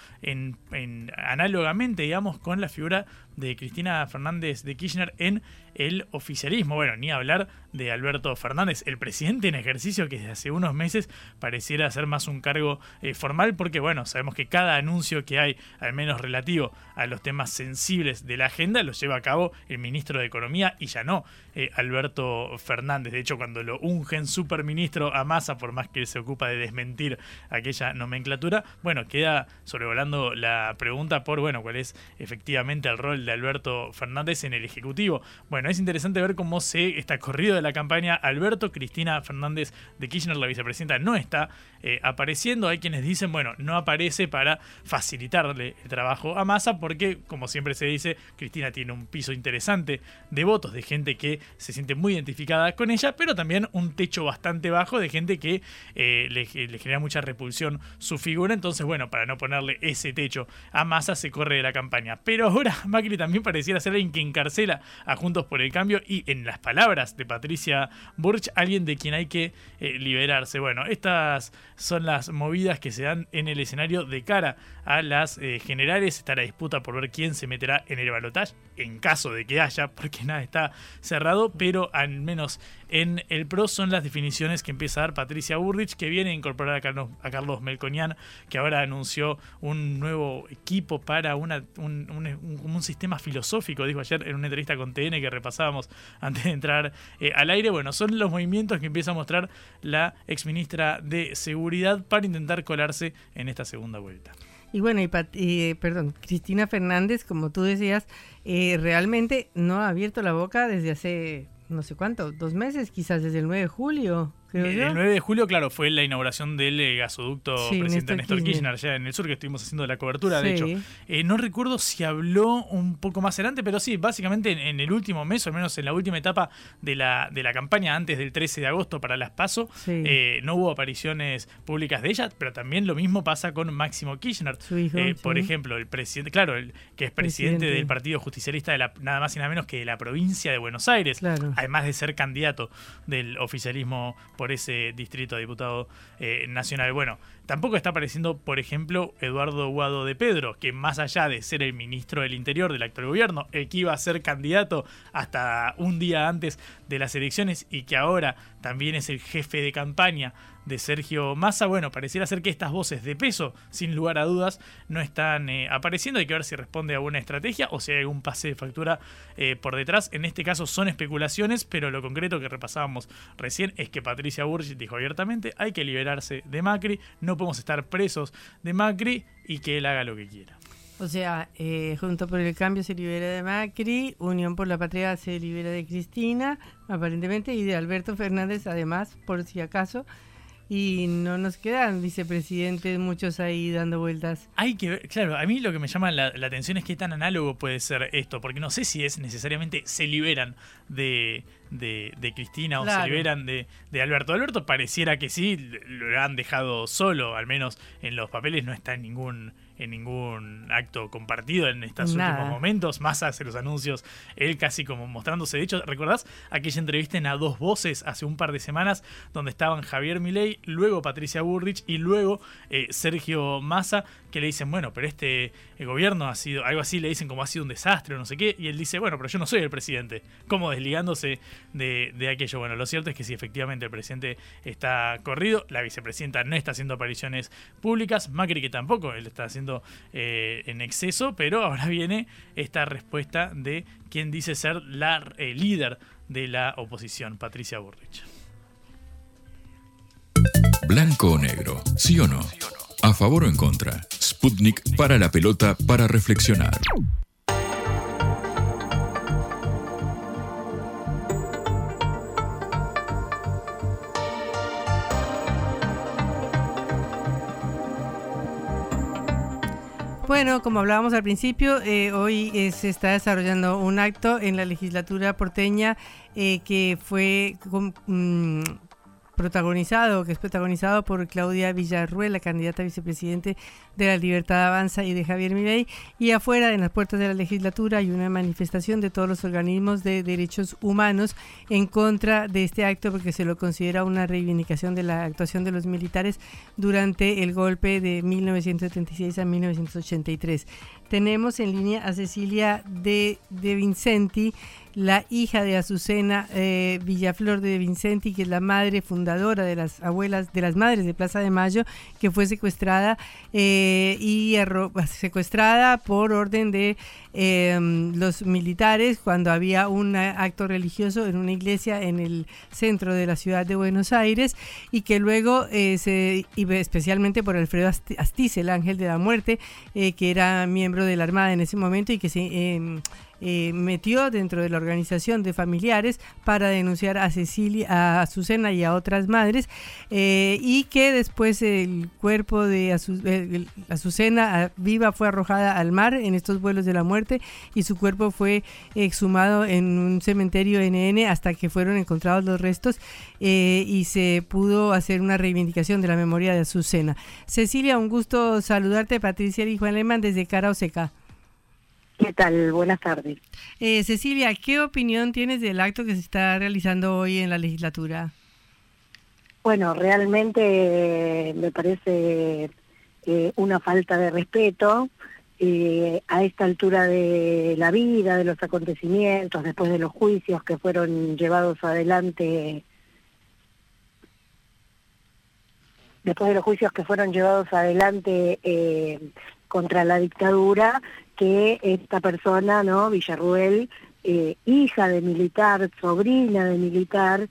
análogamente, digamos, con la figura de Cristina Fernández de Kirchner en el oficialismo. Bueno, ni hablar de Alberto Fernández, el presidente en ejercicio, que desde hace unos meses pareciera ser más un cargo formal, porque sabemos que cada anuncio que hay, al menos relativo a los temas sensibles de la agenda, lo lleva a cabo el ministro de Economía y ya no Alberto Fernández. De hecho, cuando lo ungen superministro a Massa, por más que él se ocupa de desmentir aquella nomenclatura, queda sobrevolando la pregunta por, cuál es efectivamente el rol de Alberto Fernández en el Ejecutivo. Es interesante ver cómo se está corrido de la campaña Alberto. Cristina Fernández de Kirchner, la vicepresidenta, no está apareciendo. Hay quienes dicen, no aparece para facilitarle el trabajo a Massa, porque, como siempre se dice, Cristina tiene un piso interesante de votos, de gente que se siente muy identificada con ella, pero también un techo bastante bajo de gente que le genera mucha repulsión su figura. Entonces, para no ponerle ese techo a Massa, se corre de la campaña. Pero ahora Macri también pareciera ser alguien que encarcela a Juntos por el Cambio y, en las palabras de Patricia Burrich, alguien de quien hay que liberarse. Estas son las movidas que se dan en el escenario de cara a las generales. Está la disputa por ver quién se meterá en el balotaje, en caso de que haya, porque nada está cerrado, pero al menos en el PRO son las definiciones que empieza a dar Patricia Burrich, que viene a incorporar a Carlos Melconian, que ahora anunció un nuevo equipo para un sistema filosófico, dijo ayer en una entrevista con TN que repasábamos antes de entrar al aire. Son los movimientos que empieza a mostrar la exministra de Seguridad para intentar colarse en esta segunda vuelta. Y Cristina Fernández, como tú decías, realmente no ha abierto la boca desde hace no sé cuánto, 2 meses, quizás desde el 9 de julio. El 9 de julio, claro, fue la inauguración del gasoducto presidente Néstor Kirchner, allá en el sur, que estuvimos haciendo la cobertura, de hecho. No recuerdo si habló un poco más adelante, pero sí, básicamente en el último mes, o al menos en la última etapa de la campaña, antes del 13 de agosto para las PASO, no hubo apariciones públicas de ella, pero también lo mismo pasa con Máximo Kirchner. Su hijo, por ejemplo, el presidente, que es presidente del Partido Justicialista nada más y nada menos que de la provincia de Buenos Aires, además de ser candidato del oficialismo por ese distrito de diputado nacional. Tampoco está apareciendo, por ejemplo, Eduardo Guado de Pedro, que más allá de ser el ministro del Interior del actual gobierno, el que iba a ser candidato hasta un día antes de las elecciones y que ahora también es el jefe de campaña de Sergio Massa, pareciera ser que estas voces de peso, sin lugar a dudas, no están apareciendo. Hay que ver si responde a una estrategia o si hay algún pase de factura por detrás. En este caso son especulaciones, pero lo concreto que repasábamos recién es que Patricia Burrich dijo abiertamente: hay que liberarse de Macri, no podemos estar presos de Macri y que él haga lo que quiera. O sea, Juntos por el Cambio se libera de Macri, Unión por la Patria se libera de Cristina, aparentemente, y de Alberto Fernández, además, por si acaso. Y no nos quedan vicepresidentes, muchos ahí dando vueltas. Hay que ver, claro, a mí lo que me llama la atención es qué tan análogo puede ser esto, porque no sé si es necesariamente se liberan de Cristina o se liberan de Alberto. Alberto pareciera que sí, lo han dejado solo, al menos en los papeles no está en ningún acto compartido en estos últimos momentos. Massa hace los anuncios, él casi como mostrándose. De hecho, ¿recordás aquella entrevista en A Dos Voces hace un par de semanas donde estaban Javier Milei, luego Patricia Bullrich y luego Sergio Massa, que le dicen, bueno, pero el gobierno ha sido, algo así le dicen como ha sido un desastre o no sé qué, y él dice, bueno, pero yo no soy el presidente, como desligándose de aquello. Bueno, lo cierto es que sí, efectivamente el presidente está corrido, la vicepresidenta no está haciendo apariciones públicas, Macri que tampoco, él está haciendo en exceso, pero ahora viene esta respuesta de quien dice ser la líder de la oposición, Patricia Bullrich. Blanco o negro, ¿sí o no? ¿A favor o en contra? Sputnik para la pelota para reflexionar. Bueno, como hablábamos al principio, hoy se está desarrollando un acto en la legislatura porteña que fue que es protagonizado por Claudia Villarruel, la candidata a vicepresidente de La Libertad Avanza, y de Javier Milei, y afuera, en las puertas de la legislatura, hay una manifestación de todos los organismos de derechos humanos en contra de este acto, porque se lo considera una reivindicación de la actuación de los militares durante el golpe de 1976 a 1983. Tenemos en línea a Cecilia de Vincenti, la hija de Azucena Villaflor de Vincenti, que es la madre fundadora de las madres de Plaza de Mayo, que fue secuestrada secuestrada por orden de los militares cuando había un acto religioso en una iglesia en el centro de la ciudad de Buenos Aires, y que luego especialmente por Alfredo Astiz, el ángel de la muerte, que era miembro de la Armada en ese momento y que se metió dentro de la organización de familiares para denunciar a Azucena y a otras madres, y que después el cuerpo de Azucena viva fue arrojada al mar en estos vuelos de la muerte, y su cuerpo fue exhumado en un cementerio NN hasta que fueron encontrados los restos y se pudo hacer una reivindicación de la memoria de Azucena. Cecilia, un gusto saludarte. Patricia y Juan Lehmann desde Cara o Seca. ¿Qué tal? Buenas tardes. Cecilia, ¿qué opinión tienes del acto que se está realizando hoy en la legislatura? Bueno, realmente me parece una falta de respeto a esta altura de la vida, de los acontecimientos, después de los juicios que fueron llevados adelante. Contra la dictadura, que esta persona, ¿no? Villarruel, hija de militar, sobrina de militar,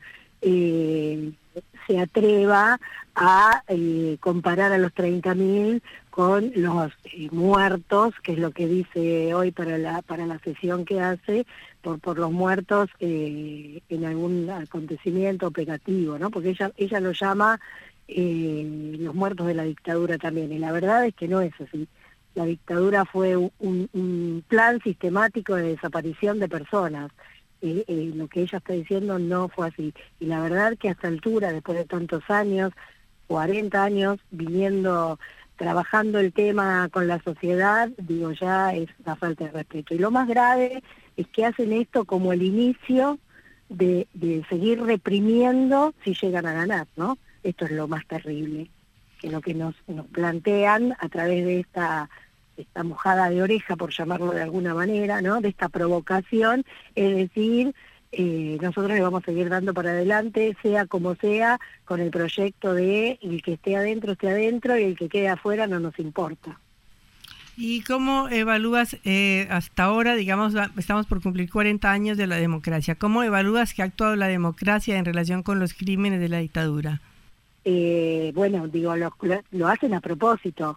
se atreva a comparar a los 30.000 con los muertos, que es lo que dice hoy para la sesión que hace, por los muertos en algún acontecimiento operativo, ¿no? Porque ella lo llama los muertos de la dictadura también, y la verdad es que no es así. La dictadura fue un plan sistemático de desaparición de personas. Lo que ella está diciendo no fue así. Y la verdad que a esta altura, después de tantos años, 40 años, trabajando el tema con la sociedad, digo, ya es una falta de respeto. Y lo más grave es que hacen esto como el inicio de seguir reprimiendo si llegan a ganar, ¿no? Esto es lo más terrible, que lo que nos plantean a través de esta mojada de oreja, por llamarlo de alguna manera, ¿no? De esta provocación, es decir, nosotros le vamos a seguir dando para adelante, sea como sea, con el proyecto de el que esté adentro y el que quede afuera no nos importa. ¿Y cómo evalúas hasta ahora, digamos, estamos por cumplir 40 años de la democracia, cómo evalúas que ha actuado la democracia en relación con los crímenes de la dictadura? Bueno, digo, lo hacen a propósito,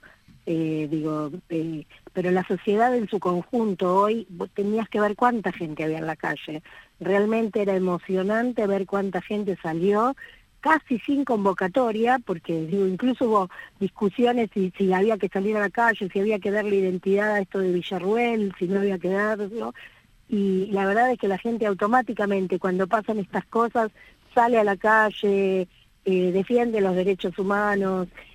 pero la sociedad en su conjunto hoy, tenías que ver cuánta gente había en la calle. Realmente era emocionante ver cuánta gente salió, casi sin convocatoria, porque digo, incluso hubo discusiones si había que salir a la calle, si había que darle identidad a esto de Villarruel, si no había que darlo, y la verdad es que la gente automáticamente, cuando pasan estas cosas, sale a la calle, defiende los derechos humanos,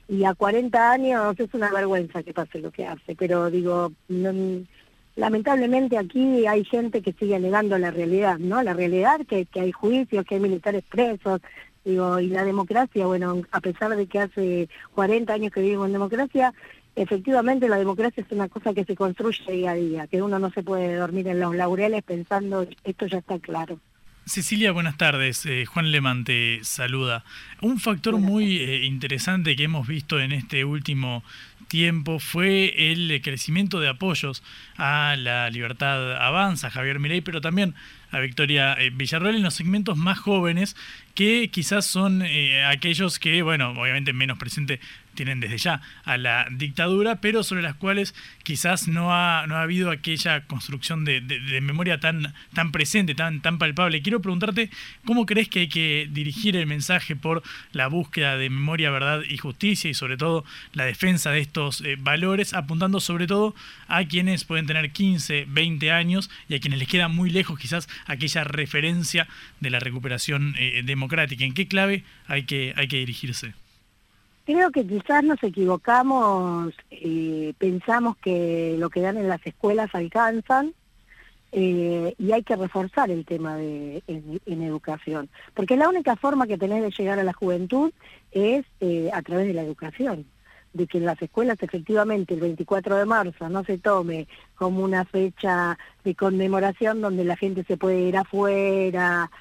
y a 40 años es una vergüenza que pase lo que hace, pero digo, lamentablemente aquí hay gente que sigue negando la realidad, ¿no? La realidad que hay juicios, que hay militares presos, digo, y la democracia, bueno, a pesar de que hace 40 años que vivimos en democracia, efectivamente la democracia es una cosa que se construye día a día, que uno no se puede dormir en los laureles pensando esto ya está claro. Cecilia, buenas tardes. Juan Lemán te saluda. Un factor muy interesante que hemos visto en este último tiempo fue el crecimiento de apoyos a la Libertad Avanza, a Javier Milei, pero también a Victoria Villarroel en los segmentos más jóvenes, que quizás son aquellos que, bueno, obviamente menos presente tienen desde ya a la dictadura, pero sobre las cuales quizás no ha habido aquella construcción de memoria tan presente, tan palpable. Quiero preguntarte, ¿cómo crees que hay que dirigir el mensaje por la búsqueda de memoria, verdad y justicia, y sobre todo la defensa de estos valores, apuntando sobre todo a quienes pueden tener 15, 20 años y a quienes les queda muy lejos quizás aquella referencia de la recuperación democrática? ¿En qué clave hay que dirigirse? Creo que quizás nos equivocamos, pensamos que lo que dan en las escuelas alcanzan, y hay que reforzar el tema en educación, porque la única forma que tenés de llegar a la juventud es a través de la educación, de que en las escuelas efectivamente el 24 de marzo no se tome como una fecha de conmemoración donde la gente se puede ir afuera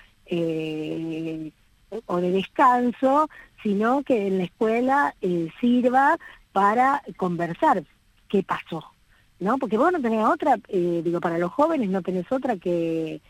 o de descanso, sino que en la escuela sirva para conversar qué pasó, ¿no? Porque vos no tenés otra, para los jóvenes no tenés otra que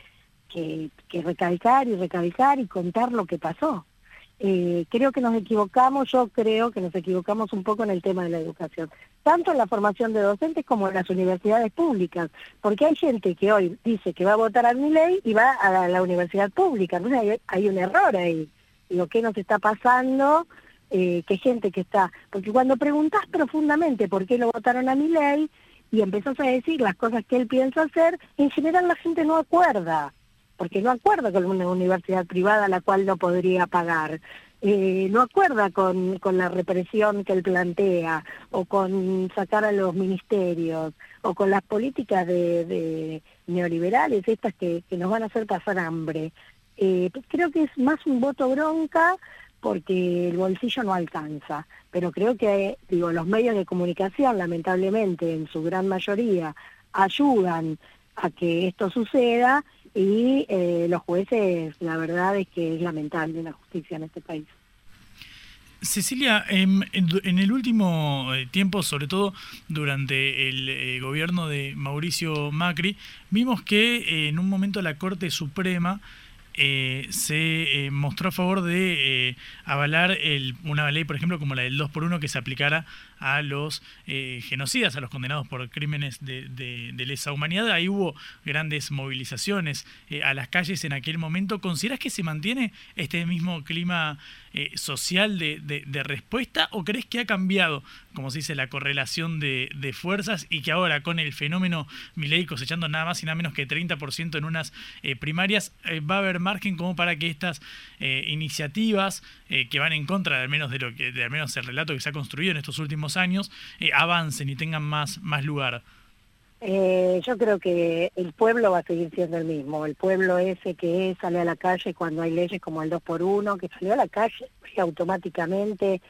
recalcar y contar lo que pasó. Creo que nos equivocamos, yo creo que nos equivocamos un poco en el tema de la educación, tanto en la formación de docentes como en las universidades públicas, porque hay gente que hoy dice que va a votar a Milei y va a la universidad pública, entonces hay un error ahí. Digo, ¿qué nos está pasando? ¿Qué gente que está? Porque cuando preguntás profundamente por qué lo votaron a Milei y empezás a decir las cosas que él piensa hacer, en general la gente no acuerda, porque no acuerda con una universidad privada a la cual no podría pagar, no acuerda con la represión que él plantea, o con sacar a los ministerios, o con las políticas de neoliberales, estas que nos van a hacer pasar hambre. Creo que es más un voto bronca porque el bolsillo no alcanza, pero creo que los medios de comunicación, lamentablemente, en su gran mayoría, ayudan a que esto suceda y los jueces, la verdad es que es lamentable la justicia en este país. Cecilia, en el último tiempo, sobre todo durante el gobierno de Mauricio Macri, vimos que en un momento la Corte Suprema se mostró a favor de avalar una ley, por ejemplo, como la del 2x1, que se aplicara a los genocidas, a los condenados por crímenes de lesa humanidad. Ahí hubo grandes movilizaciones a las calles en aquel momento. ¿Considerás que se mantiene este mismo clima social de respuesta, o crees que ha cambiado, como se dice, la correlación de fuerzas, y que ahora con el fenómeno Milei cosechando nada más y nada menos que 30% en unas primarias, va a haber margen como para que estas iniciativas que van en contra de al menos el relato que se ha construido en estos últimos años avancen y tengan más lugar? Yo creo que el pueblo va a seguir siendo el mismo, el pueblo ese que sale a la calle cuando hay leyes como el 2x1, que salió a la calle automáticamente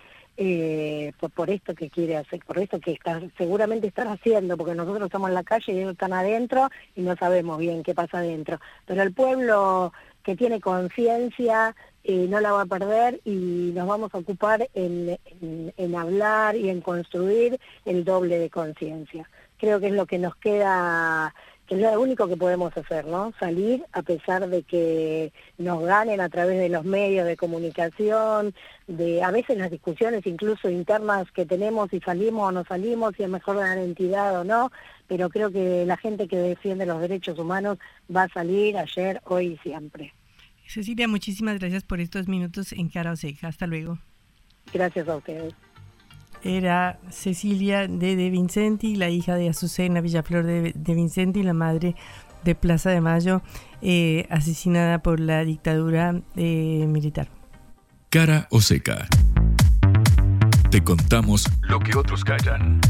por esto que quiere hacer, por esto que seguramente están haciendo, porque nosotros estamos en la calle y ellos están adentro y no sabemos bien qué pasa adentro, pero el pueblo que tiene conciencia no la va a perder, y nos vamos a ocupar en hablar y en construir el doble de conciencia. Creo que es lo que nos queda, que es lo único que podemos hacer, ¿no? Salir a pesar de que nos ganen a través de los medios de comunicación, de a veces las discusiones incluso internas que tenemos, si salimos o no salimos, si es mejor dar entidad o no, pero creo que la gente que defiende los derechos humanos va a salir ayer, hoy y siempre. Cecilia, muchísimas gracias por estos minutos en Cara o Seca. Hasta luego. Gracias a ustedes. Era Cecilia de Vincenti, la hija de Azucena Villaflor de Vincenti, la madre de Plaza de Mayo, asesinada por la dictadura militar. Cara o Seca. Te contamos lo que otros callan.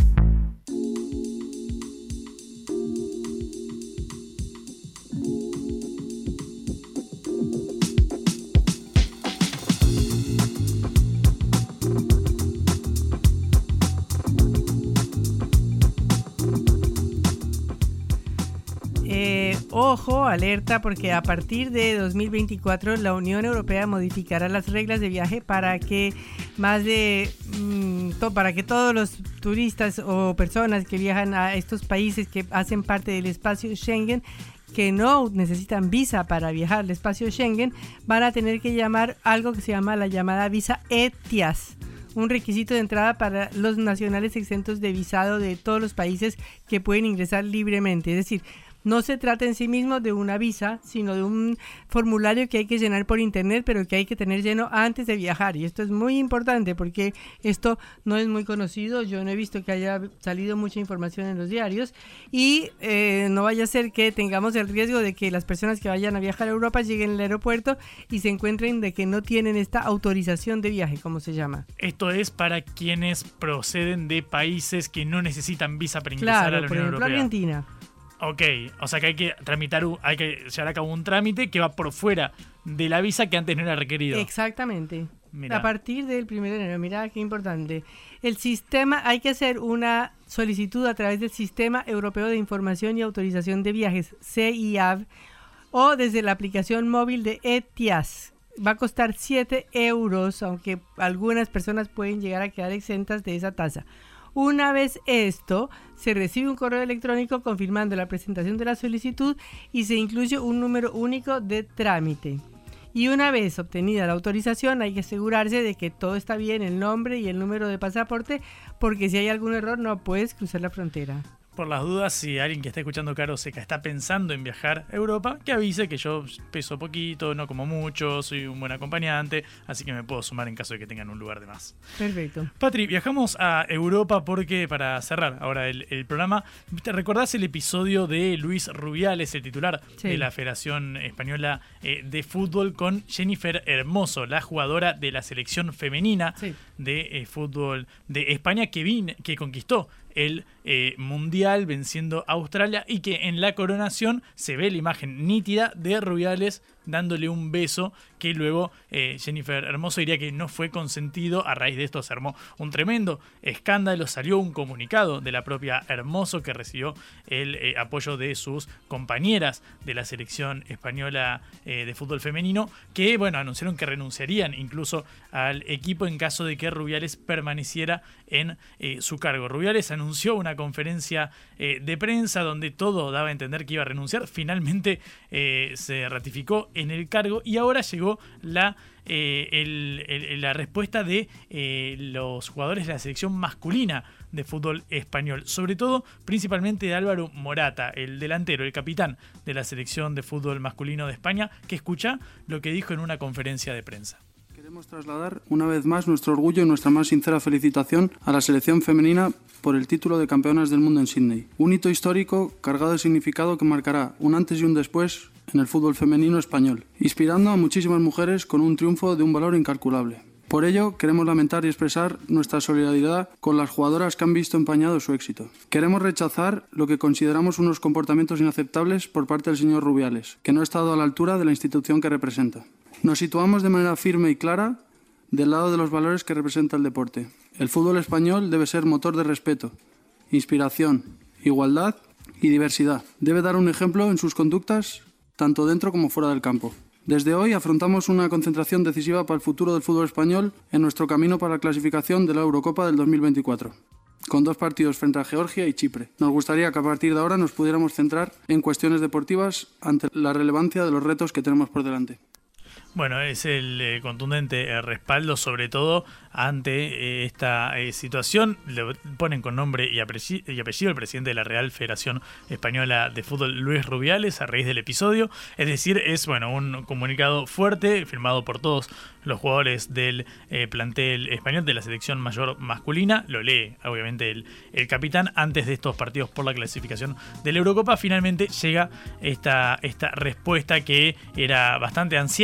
Ojo, alerta, porque a partir de 2024 la Unión Europea modificará las reglas de viaje para que para que todos los turistas o personas que viajan a estos países que hacen parte del espacio Schengen, que no necesitan visa para viajar al espacio Schengen, van a tener que llamar algo que se llama la llamada visa ETIAS, un requisito de entrada para los nacionales exentos de visado de todos los países que pueden ingresar libremente. Es decir, no se trata en sí mismo de una visa, sino de un formulario que hay que llenar por internet, pero que hay que tener lleno antes de viajar. Y esto es muy importante porque esto no es muy conocido. Yo no he visto que haya salido mucha información en los diarios. Y no vaya a ser que tengamos el riesgo de que las personas que vayan a viajar a Europa lleguen al aeropuerto y se encuentren de que no tienen esta autorización de viaje, como se llama. Esto es para quienes proceden de países que no necesitan visa para ingresar a la Unión Europea. Por ejemplo, Argentina. Ok, o sea que hay que llevar a cabo un trámite que va por fuera de la visa que antes no era requerido. Exactamente. Mirá. A partir del 1 de enero, mira qué importante. El sistema, hay que hacer una solicitud a través del Sistema Europeo de Información y Autorización de Viajes, CIAV, o desde la aplicación móvil de ETIAS. Va a costar 7 euros, aunque algunas personas pueden llegar a quedar exentas de esa tasa. Una vez esto, se recibe un correo electrónico confirmando la presentación de la solicitud y se incluye un número único de trámite. Y una vez obtenida la autorización, hay que asegurarse de que todo está bien, el nombre y el número de pasaporte, porque si hay algún error no puedes cruzar la frontera. Por las dudas, si alguien que está escuchando Caro Seca está pensando en viajar a Europa, que avise que yo peso poquito, no como mucho, soy un buen acompañante, así que me puedo sumar en caso de que tengan un lugar de más. Perfecto. Patri, viajamos a Europa porque, para cerrar ahora el programa, ¿te recordás el episodio de Luis Rubiales, el titular de la Federación Española de Fútbol, con Jennifer Hermoso, la jugadora de la selección femenina de fútbol de España que conquistó el Mundial venciendo a Australia, y que en la coronación se ve la imagen nítida de Rubiales dándole un beso que luego Jennifer Hermoso diría que no fue consentido. A raíz de esto se armó un tremendo escándalo, salió un comunicado de la propia Hermoso que recibió el apoyo de sus compañeras de la selección española de fútbol femenino, que anunciaron que renunciarían incluso al equipo en caso de que Rubiales permaneciera en su cargo. Rubiales anunció una conferencia de prensa donde todo daba a entender que iba a renunciar. Finalmente se ratificó en el cargo y ahora llegó la respuesta de los jugadores de la selección masculina de fútbol español, sobre todo principalmente de Álvaro Morata, el delantero, el capitán de la selección de fútbol masculino de España, que escucha lo que dijo en una conferencia de prensa. Queremos trasladar una vez más nuestro orgullo y nuestra más sincera felicitación a la selección femenina por el título de campeonas del mundo en Sydney. Un hito histórico cargado de significado que marcará un antes y un después en el fútbol femenino español, inspirando a muchísimas mujeres con un triunfo de un valor incalculable. Por ello, queremos lamentar y expresar nuestra solidaridad con las jugadoras que han visto empañado su éxito. Queremos rechazar lo que consideramos unos comportamientos inaceptables por parte del señor Rubiales, que no ha estado a la altura de la institución que representa. Nos situamos de manera firme y clara del lado de los valores que representa el deporte. El fútbol español debe ser motor de respeto, inspiración, igualdad y diversidad. Debe dar un ejemplo en sus conductas, tanto dentro como fuera del campo. Desde hoy afrontamos una concentración decisiva para el futuro del fútbol español en nuestro camino para la clasificación de la Eurocopa del 2024, con 2 partidos frente a Georgia y Chipre. Nos gustaría que a partir de ahora nos pudiéramos centrar en cuestiones deportivas ante la relevancia de los retos que tenemos por delante. Bueno, es el contundente respaldo, sobre todo ante esta situación. Le ponen con nombre y apellido el presidente de la Real Federación Española de Fútbol, Luis Rubiales, a raíz del episodio. Es decir, es un comunicado fuerte, firmado por todos los jugadores del plantel español de la selección mayor masculina. Lo lee, obviamente, el capitán. Antes de estos partidos por la clasificación de la Eurocopa, finalmente llega esta respuesta que era bastante ansiada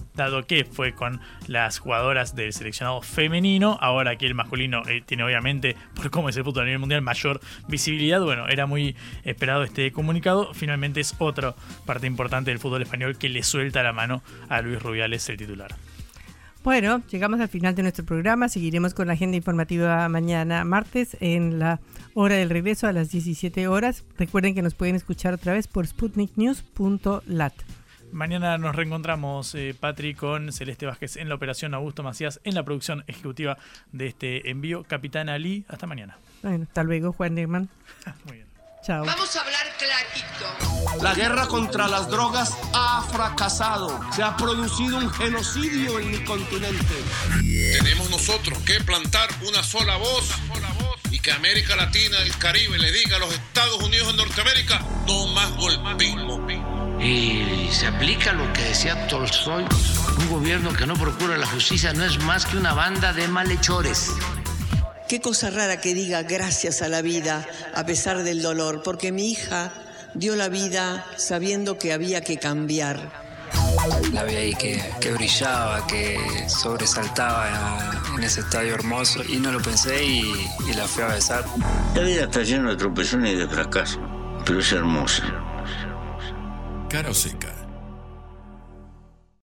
dado que fue con las jugadoras del seleccionado femenino. Ahora aquí el masculino tiene, obviamente, por cómo es el fútbol a nivel mundial, mayor visibilidad. Bueno, era muy esperado este comunicado. Finalmente es otra parte importante del fútbol español que le suelta la mano a Luis Rubiales, el titular. Bueno, llegamos al final de nuestro programa. Seguiremos con la agenda informativa mañana martes en la hora del regreso a las 17 horas. Recuerden que nos pueden escuchar otra vez por sputniknews.lat. Mañana nos reencontramos, Patri, con Celeste Vázquez en la operación, Augusto Macías en la producción ejecutiva de este envío. Capitán Ali, hasta mañana. Bueno, hasta luego, Juan Neumann. Muy bien. Chao. Vamos a hablar clarito. La guerra contra las drogas ha fracasado. Se ha producido un genocidio en mi continente. Tenemos nosotros que plantar una sola voz y que América Latina, el Caribe, le diga a los Estados Unidos de Norteamérica: no más golpismo. Y se aplica lo que decía Tolstoy: un gobierno que no procura la justicia no es más que una banda de malhechores. Qué cosa rara que diga gracias a la vida a pesar del dolor, porque mi hija dio la vida sabiendo que había que cambiar. La vi ahí que brillaba, que sobresaltaba en ese estadio hermoso y no lo pensé y la fui a besar. La vida está llena de tropezones y de fracasos, pero es hermosa. Cara o Seca.